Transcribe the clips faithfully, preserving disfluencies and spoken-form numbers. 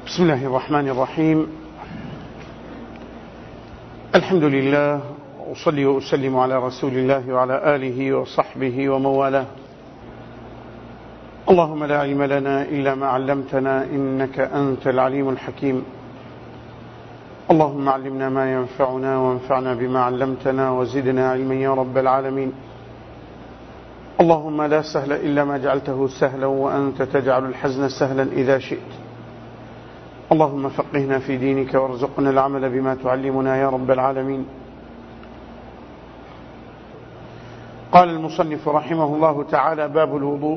بسم الله الرحمن الرحيم. الحمد لله، أصلي وأسلم على رسول الله وعلى آله وصحبه ومن والاه. اللهم لا علم لنا إلا ما علمتنا إنك أنت العليم الحكيم. اللهم علمنا ما ينفعنا وانفعنا بما علمتنا وزدنا علما يا رب العالمين. اللهم لا سهل إلا ما جعلته سهلا وأنت تجعل الحزن سهلا إذا شئت. اللهم فقهنا في دينك وارزقنا العمل بما تعلمنا يا رب العالمين. قال المصنف رحمه الله تعالى: باب الوضوء.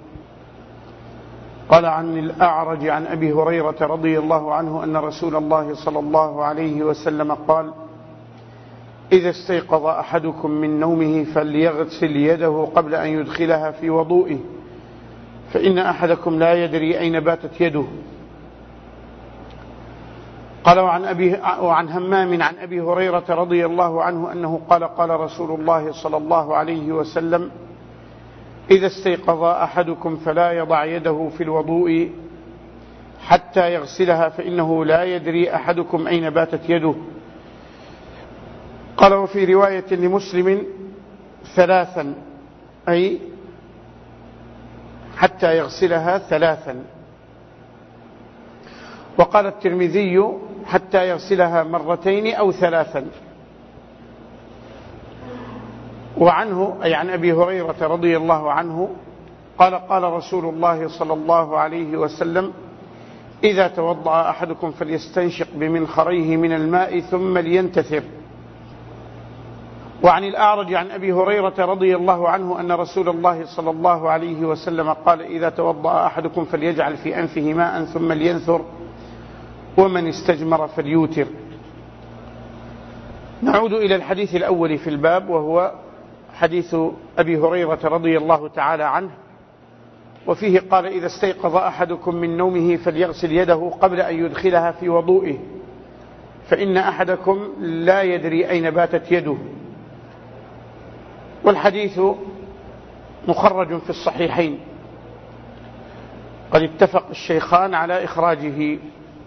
قال عن الأعرج عن أبي هريرة رضي الله عنه أن رسول الله صلى الله عليه وسلم قال: إذا استيقظ أحدكم من نومه فليغسل يده قبل أن يدخلها في وضوئه، فإن أحدكم لا يدري أين باتت يده. قال وعن, أبي وعن همام عن أبي هريرة رضي الله عنه أنه قال: قال رسول الله صلى الله عليه وسلم: إذا استيقظ أحدكم فلا يضع يده في الوضوء حتى يغسلها، فإنه لا يدري أحدكم أين باتت يده. قال وفي رواية لمسلم: ثلاثا، أي حتى يغسلها ثلاثا. وقال الترمذي: حتى يغسلها مرتين أو ثلاثا. وعنه أي عن أبي هريرة رضي الله عنه قال: قال رسول الله صلى الله عليه وسلم: إذا توضأ أحدكم فليستنشق بمنخريه من الماء ثم لينتثر. وعن الأعرج عن أبي هريرة رضي الله عنه أن رسول الله صلى الله عليه وسلم قال: إذا توضأ أحدكم فليجعل في أنفه ماء ثم لينثر، ومن استجمر فليوتر. نعود إلى الحديث الأول في الباب، وهو حديث أبي هريرة رضي الله تعالى عنه، وفيه قال: إذا استيقظ أحدكم من نومه فليغسل يده قبل أن يدخلها في وضوئه، فإن أحدكم لا يدري أين باتت يده. والحديث مخرج في الصحيحين، قد اتفق الشيخان على إخراجه.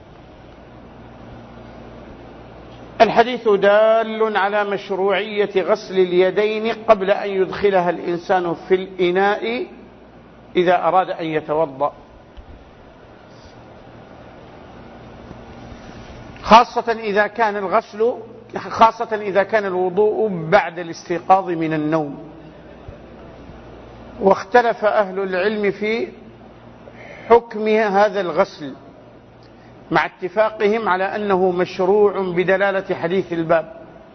الحديث دال على مشروعية غسل اليدين قبل أن يدخلها الإنسان في الإناء إذا أراد أن يتوضأ، خاصة إذا كان الغسل خاصة إذا كان الوضوء بعد الاستيقاظ من النوم. واختلف أهل العلم في حكم هذا الغسل، مع اتفاقهم على أنه مشروع بدلالة حديث الباب.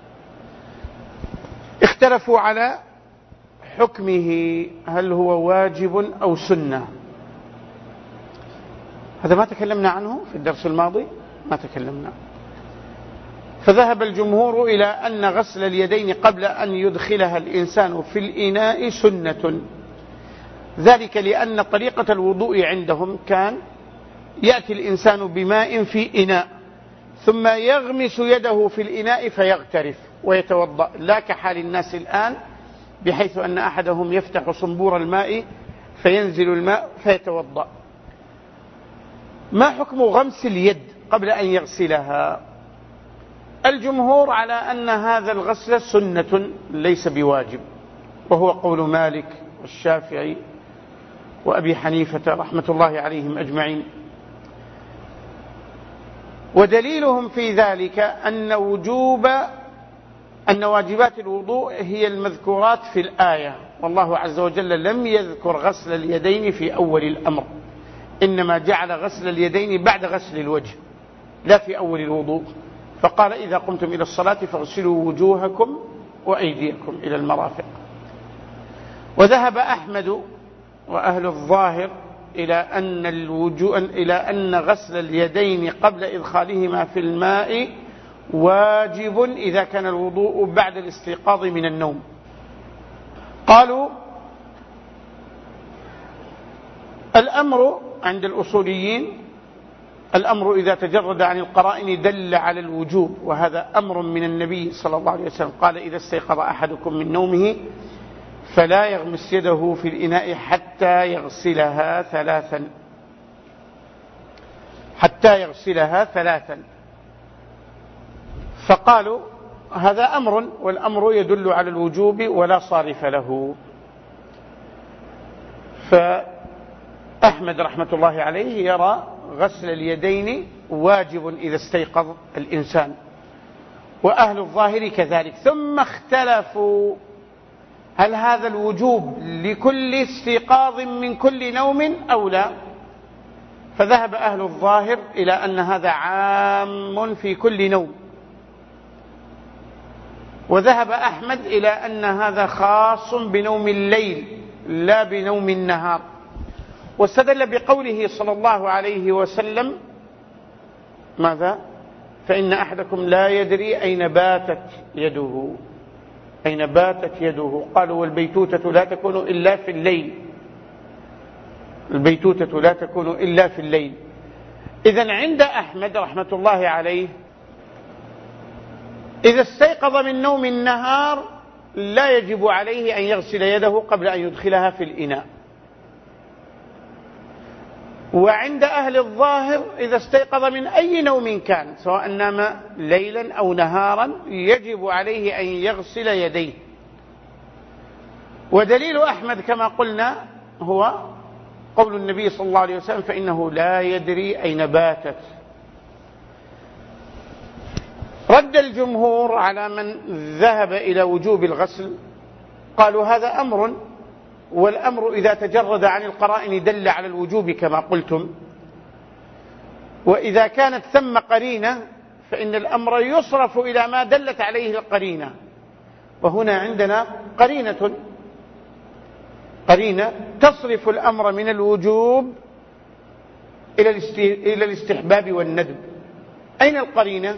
اختلفوا على حكمه، هل هو واجب أو سنة. هذا ما تكلمنا عنه في الدرس الماضي، ما تكلمنا. فذهب الجمهور إلى أن غسل اليدين قبل أن يدخلها الإنسان في الإناء سنة، ذلك لأن طريقة الوضوء عندهم كان يأتي الإنسان بماء في إناء ثم يغمس يده في الإناء فيغترف ويتوضأ، لا كحال الناس الآن بحيث أن أحدهم يفتح صنبور الماء فينزل الماء فيتوضأ. ما حكم غمس اليد قبل أن يغسلها؟ الجمهور على أن هذا الغسل سنة ليس بواجب، وهو قول مالك والشافعي وأبي حنيفة رحمة الله عليهم أجمعين. ودليلهم في ذلك أن وجوب أن واجبات الوضوء هي المذكورات في الآية، والله عز وجل لم يذكر غسل اليدين في أول الأمر، إنما جعل غسل اليدين بعد غسل الوجه لا في أول الوضوء. فقال: إذا قمتم إلى الصلاة فاغسلوا وجوهكم وأيديكم إلى المرافق. وذهب أحمد وأهل الظاهر إلى أن الوجوء إلى أن غسل اليدين قبل إدخالهما في الماء واجب إذا كان الوضوء بعد الاستيقاظ من النوم. قالوا: الأمر عند الأصوليين الأمر إذا تجرد عن القرائن دل على الوجوب، وهذا أمر من النبي صلى الله عليه وسلم. قال: إذا استيقظ أحدكم من نومه فلا يغمس يده في الإناء حتى يغسلها ثلاثا. حتى يغسلها ثلاثا. فقالوا هذا أمر، والأمر يدل على الوجوب ولا صارف له. فأحمد رحمة الله عليه يرى غسل اليدين واجب إذا استيقظ الإنسان، وأهل الظاهر كذلك. ثم اختلفوا هل هذا الوجوب لكل استيقاظ من كل نوم أو لا؟ فذهب أهل الظاهر إلى أن هذا عام في كل نوم، وذهب أحمد إلى أن هذا خاص بنوم الليل لا بنوم النهار، واستدل بقوله صلى الله عليه وسلم ماذا؟ فإن أحدكم لا يدري أين باتت يده، أين باتت يده. قالوا والبيتوتة لا تكون إلا في الليل، البيتوتة لا تكون إلا في الليل. إذن عند أحمد رحمة الله عليه إذا استيقظ من نوم النهار لا يجب عليه أن يغسل يده قبل أن يدخلها في الإناء. وعند أهل الظاهر إذا استيقظ من أي نوم كان سواء نام ليلا أو نهارا يجب عليه أن يغسل يديه. ودليل أحمد كما قلنا هو قول النبي صلى الله عليه وسلم فإنه لا يدري أين باتت. رد الجمهور على من ذهب إلى وجوب الغسل، قالوا هذا أمر، والأمر إذا تجرد عن القرائن دل على الوجوب كما قلتم، وإذا كانت ثم قرينة فإن الأمر يصرف إلى ما دلت عليه القرينة. وهنا عندنا قرينة قرينة تصرف الأمر من الوجوب إلى الاستحباب والندب. أين القرينة؟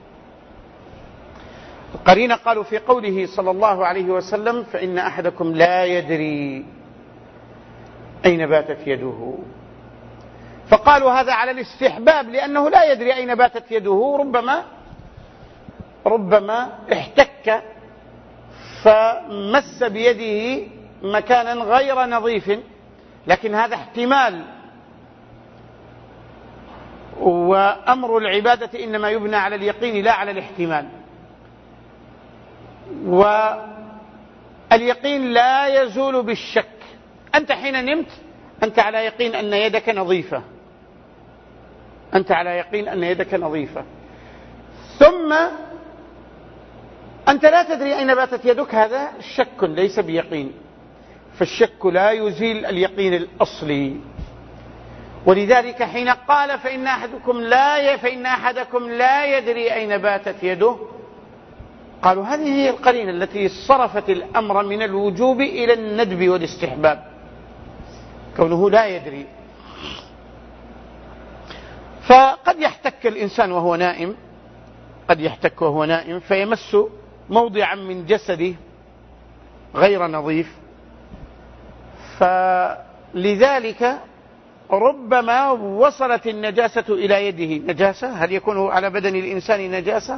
القرينة قالوا في قوله صلى الله عليه وسلم فإن أحدكم لا يدري أين باتت يده، فقالوا هذا على الاستحباب لأنه لا يدري أين باتت يده، ربما ربما احتك فمس بيده مكانا غير نظيف، لكن هذا احتمال، وأمر العبادة إنما يبنى على اليقين لا على الاحتمال. واليقين لا يزول بالشك. أنت حين نمت أنت على يقين أن يدك نظيفة، أنت على يقين أن يدك نظيفة، ثم أنت لا تدري أين باتت يدك، هذا شك ليس بيقين، فالشك لا يزيل اليقين الأصلي. ولذلك حين قال فإن أحدكم لا فإن أحدكم لا يدري أين باتت يده، قالوا هذه هي القرينة التي صرفت الأمر من الوجوب إلى الندب والاستحباب، كونه لا يدري. فقد يحتك الإنسان وهو نائم، قد يحتك وهو نائم فيمس موضعا من جسده غير نظيف، فلذلك ربما وصلت النجاسة إلى يده. نجاسة، هل يكون على بدن الإنسان نجاسة؟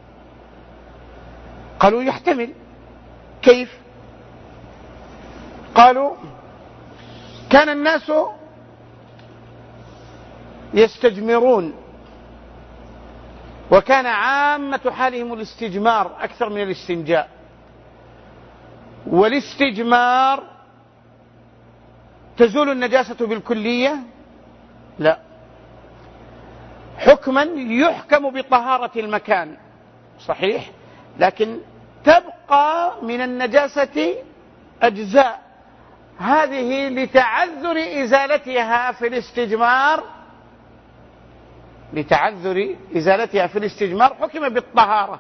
قالوا يحتمل. كيف؟ قالوا كان الناس يستجمرون، وكان عامة حالهم الاستجمار أكثر من الاستنجاء، والاستجمار تزول النجاسة بالكلية؟ لا، حكما يحكم بطهارة المكان صحيح، لكن تبقى من النجاسة أجزاء، هذه لتعذر إزالتها في الاستجمار لتعذر إزالتها في الاستجمار حكم بالطهارة،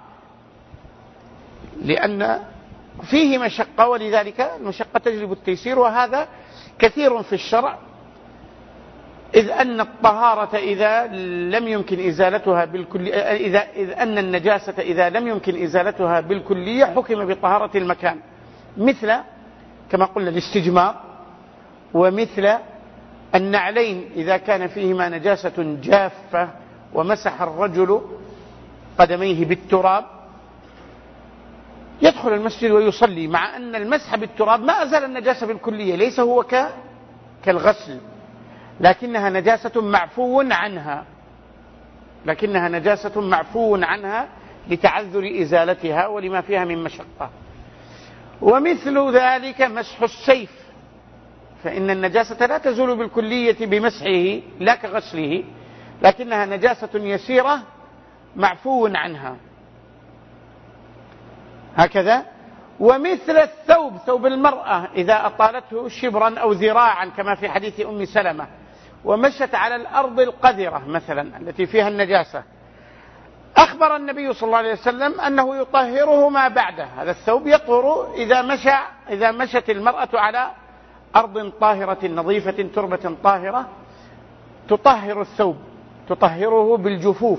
لأن فيه مشقة، ولذلك المشقة تجلب التيسير، وهذا كثير في الشرع، إذ أن الطهارة إذا لم يمكن إزالتها بالكلية، إذا إذ أن النجاسة إذا لم يمكن إزالتها بالكلية حكم بطهارة المكان، مثل كما قلنا الاستجمار، ومثل النعلين إذا كان فيهما نجاسة جافة ومسح الرجل قدميه بالتراب يدخل المسجد ويصلي، مع أن المسح بالتراب ما أزال النجاسة بالكلية، ليس هو كالغسل، لكنها نجاسة معفو عنها، لكنها نجاسة معفو عنها لتعذر إزالتها ولما فيها من مشقة. ومثل ذلك مسح السيف، فإن النجاسة لا تزول بالكلية بمسحه لا كغسله، لكنها نجاسة يسيرة معفو عنها هكذا. ومثل الثوب، ثوب المرأة إذا أطالته شبرا أو ذراعا كما في حديث أم سلمة ومشت على الأرض القذرة مثلا التي فيها النجاسة، أخبر النبي صلى الله عليه وسلم أنه يطهره ما بعده. هذا الثوب يطهر إذا مشى إذا مشت المرأة على أرض طاهرة نظيفة تربة طاهرة، تطهر الثوب، تطهره بالجفوف.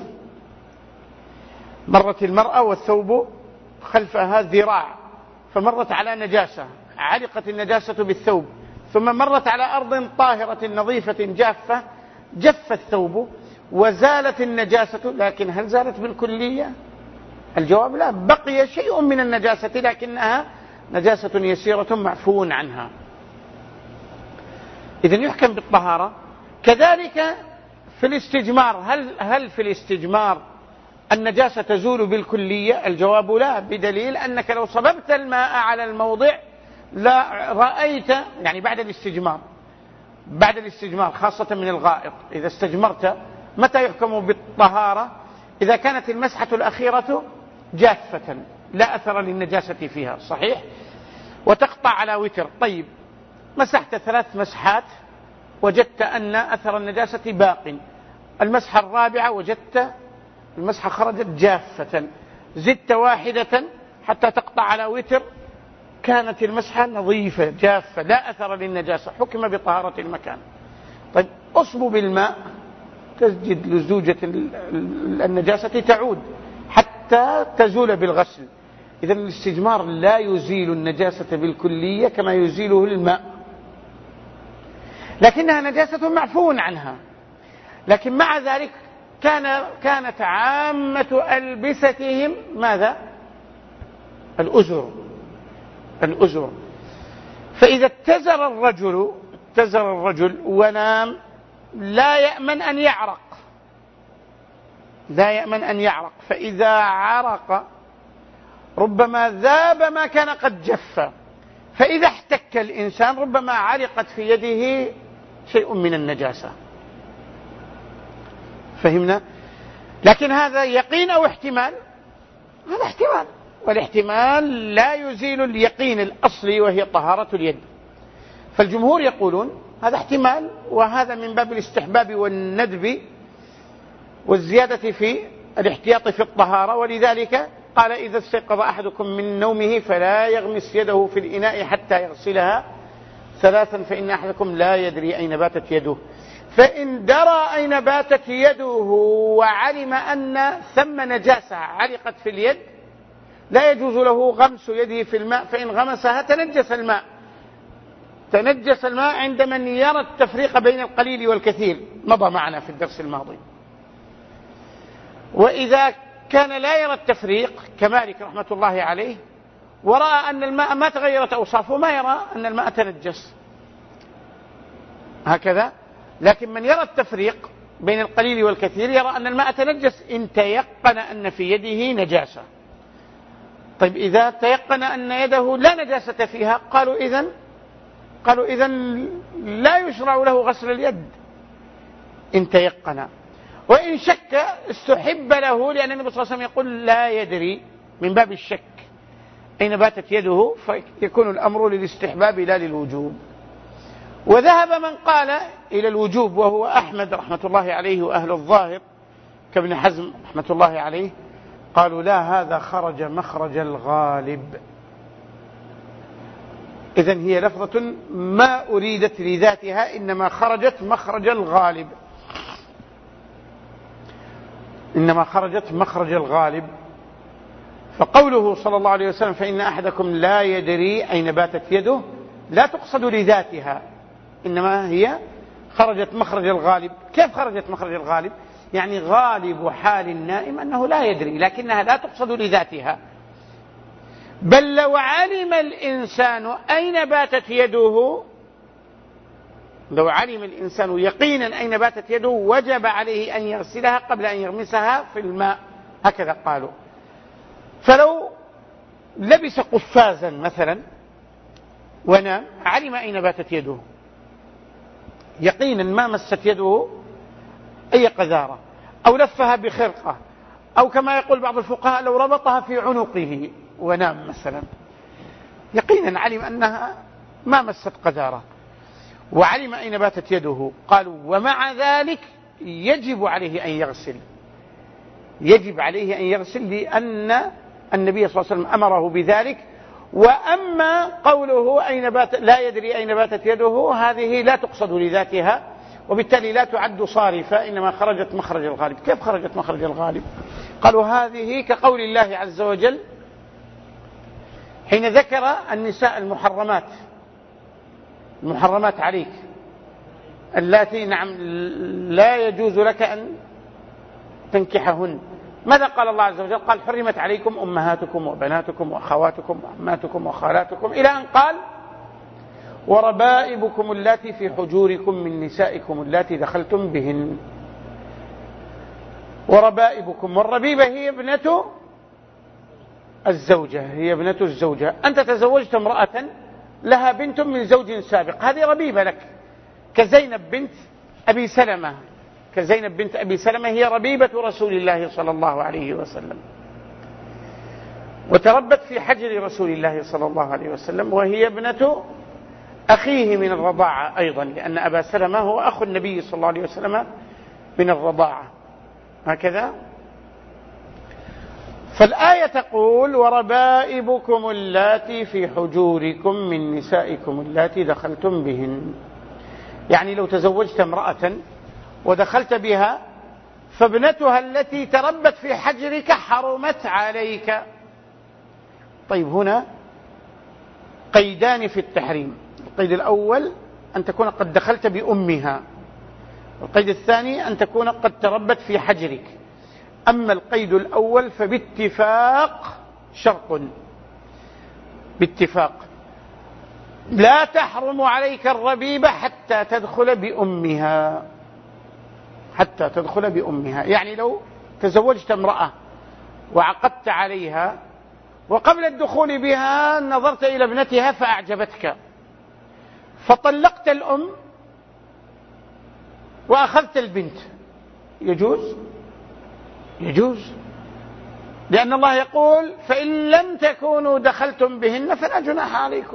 مرت المرأة والثوب خلفها ذراع فمرت على نجاسة، علقت النجاسة بالثوب، ثم مرت على أرض طاهرة نظيفة جافة، جف الثوب وزالت النجاسة. لكن هل زالت بالكلية؟ الجواب لا، بقي شيء من النجاسة لكنها نجاسة يسيرة معفو عنها. إذن يحكم بالطهارة. كذلك في الاستجمار، هل, هل في الاستجمار النجاسة تزول بالكلية؟ الجواب لا، بدليل أنك لو صببت الماء على الموضع لا رأيت، يعني بعد الاستجمار بعد الاستجمار خاصة من الغائط، إذا استجمرت متى يحكم بالطهارة؟ إذا كانت المسحة الأخيرة جافة لا أثر للنجاسة فيها، صحيح، وتقطع على وتر. طيب، مسحت ثلاث مسحات وجدت أن أثر النجاسة باق، المسحة الرابعة وجدت المسحة خرجت جافة، زدت واحدة حتى تقطع على وتر، كانت المسحة نظيفة جافة لا أثر للنجاسة، حكم بطهارة المكان. طيب، أصبوا بالماء تجد لزوجة النجاسة تعود حتى تزول بالغسل. إذن الاستجمار لا يزيل النجاسة بالكلية كما يزيله الماء، لكنها نجاسة معفو عنها. لكن مع ذلك كان كانت عامة ألبستهم ماذا؟ الأزر الأزر فإذا اتزر الرجل اتزر الرجل ونام لا يأمن أن يعرق لا يأمن أن يعرق فإذا عرق ربما ذاب ما كان قد جف، فإذا احتك الإنسان ربما علقت في يده شيء من النجاسة. فهمنا؟ لكن هذا يقين أو احتمال؟ هذا احتمال، والاحتمال لا يزيل اليقين الأصلي وهي طهارة اليد. فالجمهور يقولون هذا احتمال، وهذا من باب الاستحباب والندب والزيادة في الاحتياط في الطهارة. ولذلك قال إذا استيقظ أحدكم من نومه فلا يغمس يده في الإناء حتى يغسلها ثلاثا فإن أحدكم لا يدري أين باتت يده. فإن درى أين باتت يده وعلم أن ثم نجاسة علقت في اليد لا يجوز له غمس يده في الماء، فإن غمسها تنجس الماء تنجس الماء عند من يرى التفريق بين القليل والكثير، مضى معنا في الدرس الماضي. وإذا كان لا يرى التفريق كمالك رحمة الله عليه ورأى أن الماء ما تغيرت أوصافه، ما يرى أن الماء تنجس هكذا. لكن من يرى التفريق بين القليل والكثير يرى أن الماء تنجس إن تيقن أن في يده نجاسة. طيب، إذا تيقن أن يده لا نجاسة فيها قالوا إذن قالوا إذن لا يشرع له غسل اليد إن تيقن. وإن شك استحب له، لأن النبي صلى الله عليه وسلم يقول لا يدري من باب الشك أين باتت يده، فيكون الأمر للاستحباب لا للوجوب. وذهب من قال إلى الوجوب وهو أحمد رحمة الله عليه وأهل الظاهر كابن حزم رحمة الله عليه، قالوا لا، هذا خرج مخرج الغالب. إذن هي لفظة ما أريدت لذاتها، إنما خرجت مخرج الغالب إنما خرجت مخرج الغالب. فقوله صلى الله عليه وسلم فإن أحدكم لا يدري أين باتت يده لا تقصد لذاتها، إنما هي خرجت مخرج الغالب. كيف خرجت مخرج الغالب؟ يعني غالب حال النائم أنه لا يدري، لكنها لا تقصد لذاتها. بل لو علم الإنسان أين باتت يده لو علم الإنسان يقينا أين باتت يده وجب عليه أن يغسلها قبل أن يغمسها في الماء، هكذا قالوا. فلو لبس قفازا مثلا ونام، علم أين باتت يده يقينا، ما مست يده أي قذارة، أو لفها بخرقة، أو كما يقول بعض الفقهاء لو ربطها في عنقه ونام مثلا، يقينا علم أنها ما مست قذارة وعلم أين باتت يده. قالوا ومع ذلك يجب عليه أن يغسل، يجب عليه أن يغسل لأن النبي صلى الله عليه وسلم أمره بذلك. وأما قوله أين بات لا يدري أين باتت يده، هذه لا تقصد لذاتها، وبالتالي لا تعد صارفة، إنما خرجت مخرج الغالب. كيف خرجت مخرج الغالب؟ قالوا هذه كقول الله عز وجل حين ذكر النساء المحرمات، المحرمات عليك اللاتي نعم لا يجوز لك أن تنكحهن. ماذا قال الله عز وجل؟ قال حرمت عليكم أمهاتكم وبناتكم وأخواتكم وعماتكم وخالاتكم، إلى أن قال وربائبكم اللاتي في حجوركم من نسائكم اللاتي دخلتم بهن. وربائبكم، والربيبة هي ابنة الزوجة، هي ابنة الزوجة. أنت تزوجت امرأة لها بنت من زوج سابق، هذه ربيبة لك، كزينب بنت أبي سلمة، كزينب بنت أبي سلمة هي ربيبة رسول الله صلى الله عليه وسلم، وتربت في حجر رسول الله صلى الله عليه وسلم، وهي ابنة أخيه من الرضاعة أيضا، لأن أبا سلمة هو أخو النبي صلى الله عليه وسلم من الرضاعة، هكذا. فالآية تقول وربائبكم اللاتي في حجوركم من نسائكم اللاتي دخلتم بهن، يعني لو تزوجت امرأة ودخلت بها فابنتها التي تربت في حجرك حرمت عليك. طيب هنا قيدان في التحريم، القيد الأول أن تكون قد دخلت بأمها، القيد الثاني أن تكون قد تربت في حجرك. أما القيد الأول فباتفاق شرط، باتفاق لا تحرم عليك الربيبة حتى تدخل بأمها، حتى تدخل بأمها. يعني لو تزوجت امرأة وعقدت عليها وقبل الدخول بها نظرت إلى ابنتها فأعجبتك، فطلقت الأم وأخذت البنت، يجوز؟ يجوز، لأن الله يقول فإن لم تكونوا دخلتم بهن فلا جناح عليكم،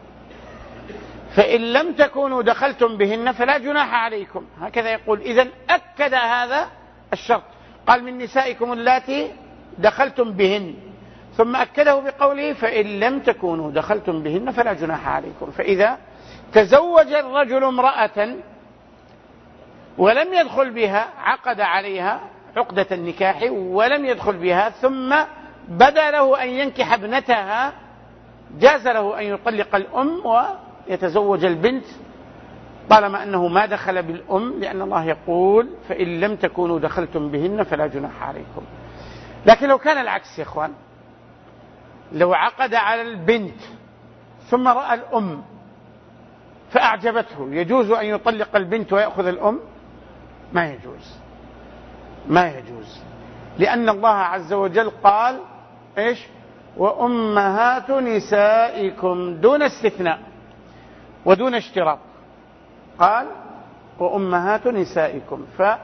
فإن لم تكونوا دخلتم بهن فلا جناح عليكم، هكذا يقول. إذن أكد هذا الشرط، قال من نسائكم اللاتي دخلتم بهن، ثم أكده بقوله فإن لم تكونوا دخلتم بهن فلا جناح عليكم. فإذا تزوج الرجل امرأة ولم يدخل بها، عقد عليها عقدة النكاح ولم يدخل بها، ثم بدا له أن ينكح ابنتها، جاز له أن يطلق الأم ويتزوج البنت طالما أنه ما دخل بالأم، لأن الله يقول فإن لم تكونوا دخلتم بهن فلا جناح عليكم. لكن لو كان العكس يا إخوان، لو عقد على البنت ثم رأى الأم فأعجبته، يجوز أن يطلق البنت ويأخذ الأم؟ ما يجوز، ما يجوز، لأن الله عز وجل قال إيش؟ وأمهات نسائكم، دون استثناء ودون اشتراط، قال وأمهات نسائكم.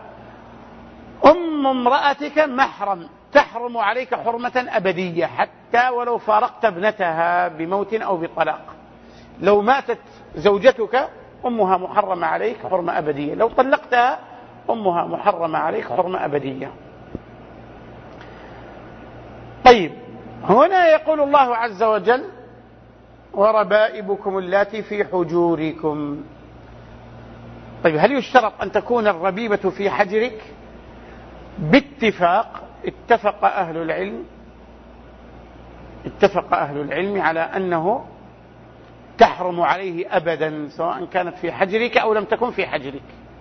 فأم امرأتك محرم، تحرم عليك حرمة أبدية حتى ولو فارقت ابنتها بموت أو بطلاق. لو ماتت زوجتك أمها محرمة عليك حرمة أبدية، لو طلقتها أمها محرمة عليك حرمة أبدية. طيب هنا يقول الله عز وجل وربائبكم اللاتي في حجوركم. طيب هل يشترط أن تكون الربيبة في حجرك؟ باتفاق اتفق أهل العلم اتفق أهل العلم على أنه تحرم عليه أبدا، سواء كانت في حجرك أو لم تكن في حجرك.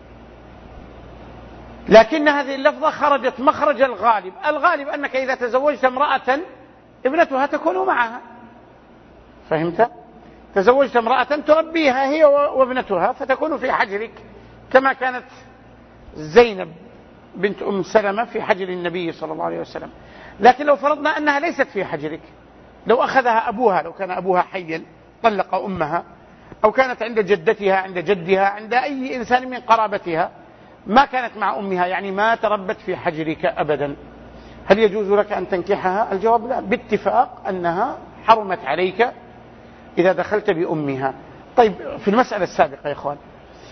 لكن هذه اللفظة خرجت مخرج الغالب، الغالب أنك إذا تزوجت امرأة ابنتها تكون معها، فهمت؟ تزوجت امرأة تربيها هي وابنتها فتكون في حجرك كما كانت زينب بنت أم سلمة في حجر النبي صلى الله عليه وسلم. لكن لو فرضنا أنها ليست في حجرك، لو أخذها أبوها، لو كان أبوها حيا طلق أمها، أو كانت عند جدتها عند جدها عند أي إنسان من قرابتها، ما كانت مع أمها، يعني ما تربت في حجرك أبدا، هل يجوز لك أن تنكحها؟ الجواب لا، باتفاق أنها حرمت عليك إذا دخلت بأمها. طيب في المسألة السابقة يا إخوان،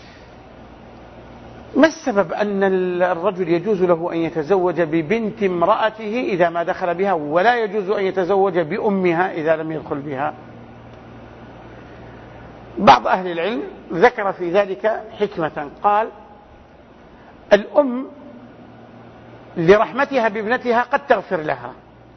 ما السبب أن الرجل يجوز له أن يتزوج ببنت امرأته إذا ما دخل بها، ولا يجوز أن يتزوج بأمها إذا لم يدخل بها؟ بعض أهل العلم ذكر في ذلك حكمة، قال الأم لرحمتها بابنتها قد تغفر لها،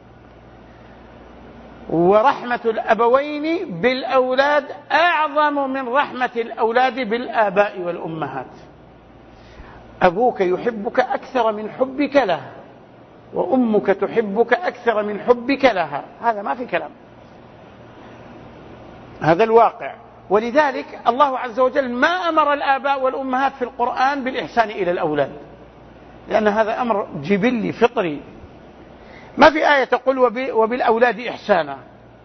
ورحمة الأبوين بالأولاد أعظم من رحمة الأولاد بالآباء والأمهات. أبوك يحبك أكثر من حبك له، وأمك تحبك أكثر من حبك لها، هذا ما في كلام، هذا الواقع. ولذلك الله عز وجل ما أمر الآباء والأمهات في القرآن بالإحسان إلى الأولاد، لأن هذا أمر جبلي فطري، ما في آية تقول وبالأولاد إحسانا،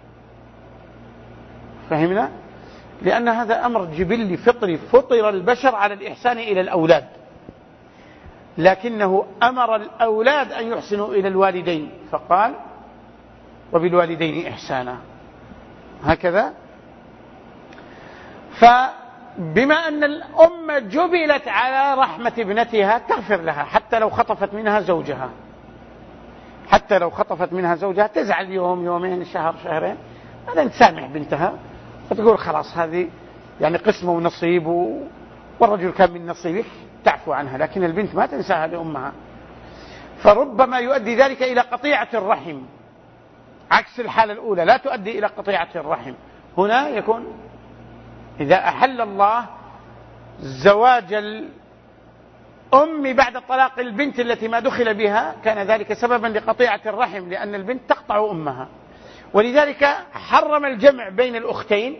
فهمنا؟ لأن هذا أمر جبلي فطري، فطر البشر على الإحسان إلى الأولاد، لكنه أمر الأولاد أن يحسنوا إلى الوالدين فقال وبالوالدين إحسانا، هكذا. فبما أن الأم جبلت على رحمة ابنتها تغفر لها حتى لو خطفت منها زوجها، حتى لو خطفت منها زوجها تزعل يوم يومين شهر شهرين، أنا تسامح بنتها وتقول خلاص هذه يعني قسمة ونصيب والرجل كان من نصيبك، تعفو عنها، لكن البنت ما تنساها لأمها. فربما يؤدي ذلك إلى قطيعة الرحم، عكس الحالة الأولى لا تؤدي إلى قطيعة الرحم. هنا يكون إذا أحل الله زواج الأم بعد طلاق البنت التي ما دخل بها، كان ذلك سببا لقطيعة الرحم، لأن البنت تقطع أمها، ولذلك حرم الجمع بين الأختين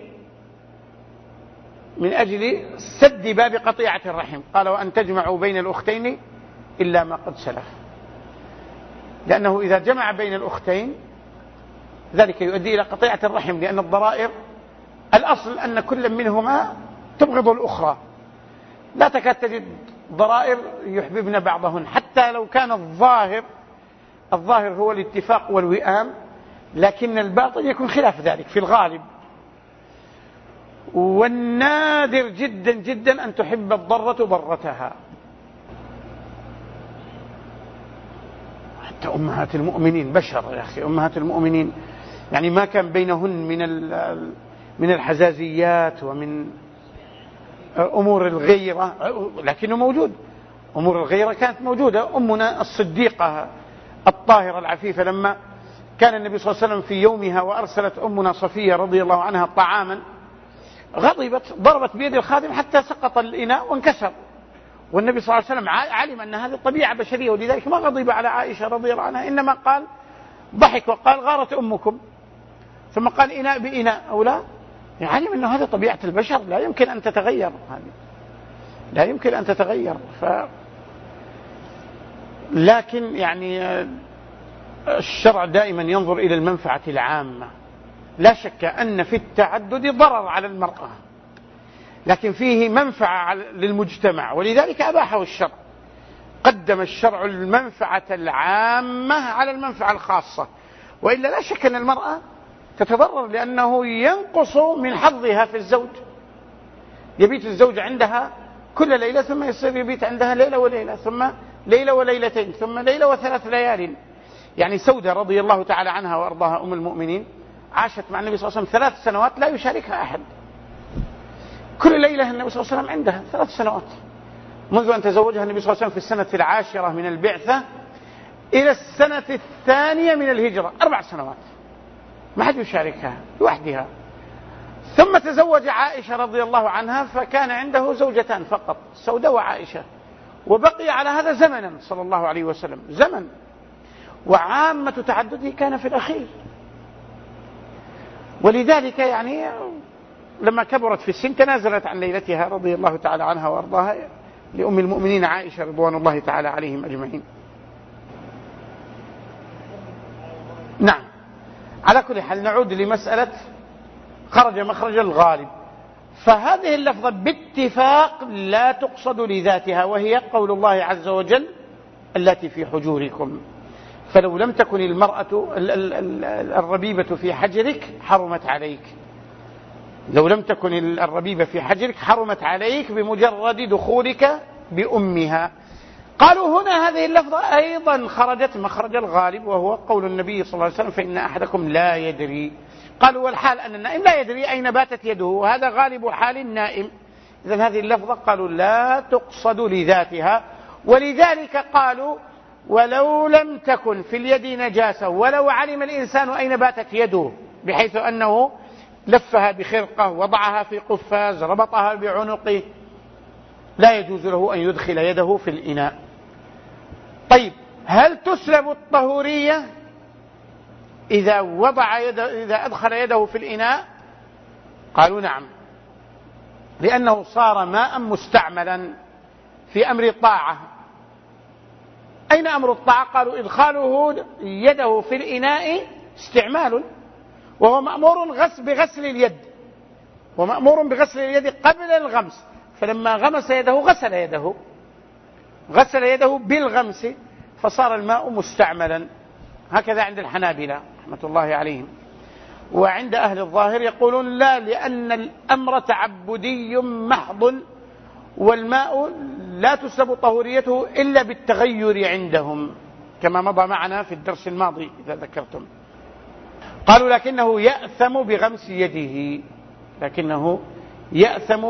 من أجل سد باب قطيعة الرحم، قال وأن تجمعوا بين الأختين إلا ما قد سلف، لأنه إذا جمع بين الأختين ذلك يؤدي إلى قطيعة الرحم، لأن الضرائر الأصل أن كل منهما تبغض الأخرى، لا تكاد تجد ضرائر يحببن بعضهن، حتى لو كان الظاهر الظاهر هو الاتفاق والوئام، لكن الباطن يكون خلاف ذلك في الغالب. والنادر جدا جدا أن تحب الضرة ضرتها، حتى أمهات المؤمنين بشر يا أخي، أمهات المؤمنين يعني ما كان بينهن من من الحزازيات ومن أمور الغيرة، لكنه موجود، أمور الغيرة كانت موجودة. أمنا الصديقة الطاهرة العفيفة لما كان النبي صلى الله عليه وسلم في يومها وأرسلت أمنا صفية رضي الله عنها طعاما، غضبت ضربت بيد الخادم حتى سقط الإناء وانكسر، والنبي صلى الله عليه وسلم علم أن هذه طبيعة بشرية، ولذلك ما غضب على عائشة رضي الله عنها، إنما قال ضحك وقال غارت أمكم، ثم قال إناء بإناء أو لا، علم أن هذه طبيعة البشر لا يمكن أن تتغير، لا يمكن أن تتغير. ف... لكن يعني الشرع دائما ينظر إلى المنفعة العامة، لا شك أن في التعدد ضرر على المرأة، لكن فيه منفعة للمجتمع، ولذلك أباحه الشرع، قدم الشرع المنفعة العامة على المنفعة الخاصة، وإلا لا شك أن المرأة تتضرر، لأنه ينقص من حظها في الزوج، يبيت الزوج عندها كل ليلة ثم يصير يبيت عندها ليلة وليلة، ثم ليلة وليلتين، ثم ليلة وثلاث ليال. يعني سودة رضي الله تعالى عنها وأرضاها أم المؤمنين عاشت مع النبي صلى الله عليه وسلم ثلاث سنوات لا يشاركها أحد، كل ليلة النبي صلى الله عليه وسلم عندها ثلاث سنوات، منذ أن تزوجها النبي صلى الله عليه وسلم في السنة العاشرة من البعثة إلى السنة الثانية من الهجرة، أربع سنوات ما حد يشاركها لوحدها. ثم تزوج عائشة رضي الله عنها فكان عنده زوجتان فقط، سودة وعائشة، وبقي على هذا زمنا صلى الله عليه وسلم زمن، وعامة تعدده كان في الأخير. ولذلك يعني لما كبرت في السن تنازلت عن ليلتها رضي الله تعالى عنها وأرضاها لأم المؤمنين عائشة رضوان الله تعالى عليهم أجمعين. نعم، على كل حال نعود لمسألة خرج مخرج الغالب. فهذه اللفظة باتفاق لا تقصد لذاتها، وهي قول الله عز وجل التي في حجوركم، فلو لم تكن المرأة الربيبة في حجرك حرمت عليك، لو لم تكن الربيبة في حجرك حرمت عليك بمجرد دخولك بأمها. قالوا هنا هذه اللفظة أيضا خرجت مخرج الغالب، وهو قول النبي صلى الله عليه وسلم فإن أحدكم لا يدري. قالوا والحال أن النائم لا يدري أين باتت يده، وهذا غالب حال النائم. إذن هذه اللفظة قالوا لا تقصد لذاتها، ولذلك قالوا ولو لم تكن في اليد نجاسة ولو علم الإنسان أين باتت يده، بحيث أنه لفها بخرقة وضعها في قفاز ربطها بعنقه، لا يجوز له أن يدخل يده في الإناء. طيب هل تسلب الطهورية إذا وضع يده إذا أدخل يده في الإناء؟ قالوا نعم، لأنه صار ماء مستعملا في أمر الطاعة. أين أمر الطاعة؟ قالوا إدخاله يده في الإناء استعمال، وهو مأمور بغسل اليد، ومأمور بغسل اليد قبل الغمس، فلما غمس يده غسل يده غسل يده بالغمس فصار الماء مستعملا. هكذا عند الحنابلة رحمة الله عليهم. وعند أهل الظاهر يقولون لا، لأن الأمر تعبدي محض، والماء لا تسلب طهوريته إلا بالتغير عندهم، كما مضى معنا في الدرس الماضي إذا ذكرتم. قالوا لكنه يأثم بغمس يده، لكنه يأثم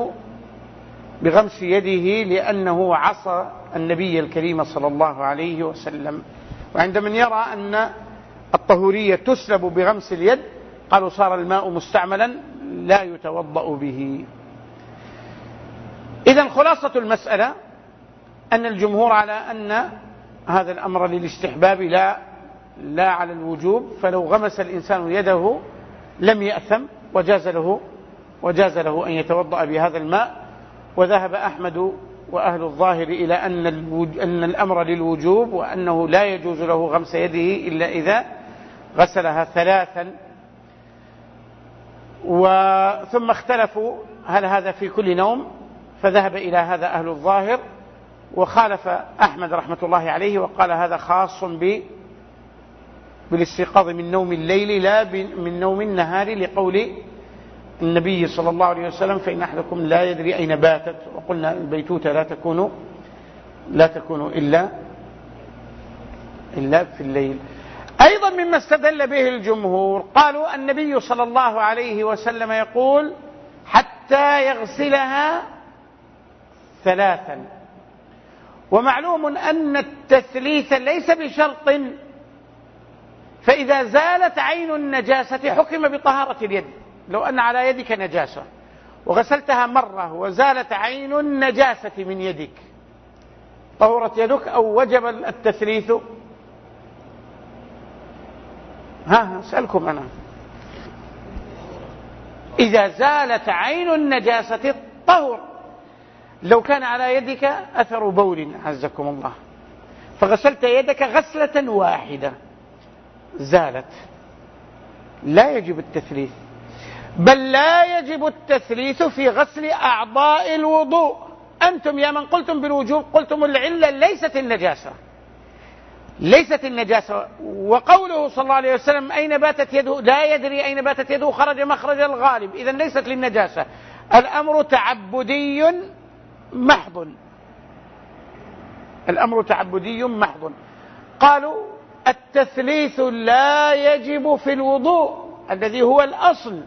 بغمس يده لأنه عصى النبي الكريم صلى الله عليه وسلم. وعند من يرى أن الطهورية تسلب بغمس اليد قالوا صار الماء مستعملا لا يتوضأ به. إذن خلاصة المسألة أن الجمهور على أن هذا الأمر للاستحباب لا لا على الوجوب، فلو غمس الإنسان يده لم يأثم وجاز له وجاز له أن يتوضأ بهذا الماء. وذهب أحمد وأهل الظاهر إلى أن أن الأمر للوجوب، وأنه لا يجوز له غمس يده إلا إذا غسلها ثلاثا. وثم اختلفوا هل هذا في كل نوم، فذهب إلى هذا أهل الظاهر، وخالف أحمد رحمة الله عليه وقال هذا خاص ب بالاستيقاظ من نوم الليل لا من نوم النهار، لقول النبي صلى الله عليه وسلم فإن أحدكم لا يدري أين باتت. وقلنا البيتوتة لا تكون لا تكون إلا إلا في الليل. أيضا مما استدل به الجمهور قالوا النبي صلى الله عليه وسلم يقول حتى يغسلها ثلاثا، ومعلوم أن التثليث ليس بشرط، فإذا زالت عين النجاسة حكم بطهارة اليد. لو أن على يدك نجاسة وغسلتها مرة وزالت عين النجاسة من يدك طهرت يدك أو وجب التثليث؟ ها أسألكم أنا، إذا زالت عين النجاسة طهر. لو كان على يدك أثر بول عزكم الله فغسلت يدك غسلة واحدة زالت، لا يجب التثليث، بل لا يجب التثليث في غسل أعضاء الوضوء. أنتم يا من قلتم بالوجوب قلتم العلة ليست النجاسة ليست النجاسة وقوله صلى الله عليه وسلم أين باتت يده لا يدري أين باتت يده خرج مخرج الغالب، إذن ليست للنجاسة. الأمر تعبدي محض الأمر تعبدي محض. قالوا التثليث لا يجب في الوضوء الذي هو الأصل،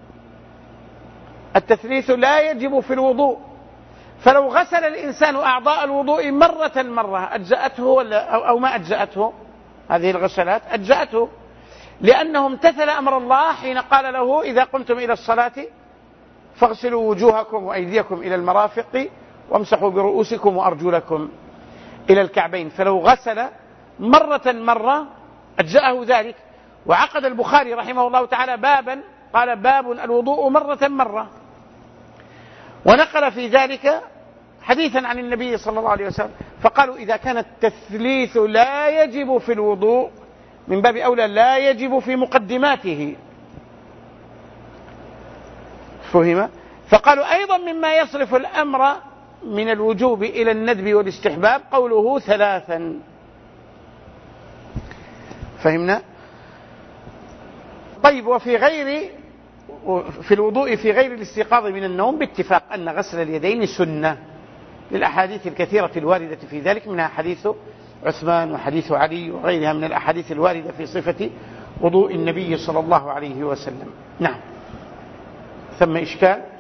التثليث لا يجب في الوضوء. فلو غسل الإنسان أعضاء الوضوء مرة مرة أجزأته أو ما أجزأته؟ هذه الغسلات أجزأته، لأنه امتثل أمر الله حين قال له إذا قمتم إلى الصلاة فاغسلوا وجوهكم وأيديكم إلى المرافق وامسحوا برؤوسكم وأرجلكم إلى الكعبين. فلو غسل مرة مرة أجزأه ذلك. وعقد البخاري رحمه الله تعالى بابا قال باب الوضوء مرة مرة، ونقل في ذلك حديثا عن النبي صلى الله عليه وسلم، فقالوا إذا كان التثليث لا يجب في الوضوء من باب أولى لا يجب في مقدماته، فهم؟ فقالوا أيضا مما يصرف الأمر من الوجوب إلى الندب والاستحباب قوله ثلاثا. فهمنا؟ طيب، وفي غير في الوضوء في غير الاستيقاظ من النوم باتفاق أن غسل اليدين سنة للأحاديث الكثيرة الواردة في ذلك، منها حديث عثمان وحديث علي وغيرها من الأحاديث الواردة في صفة وضوء النبي صلى الله عليه وسلم. نعم. ثم إشكال؟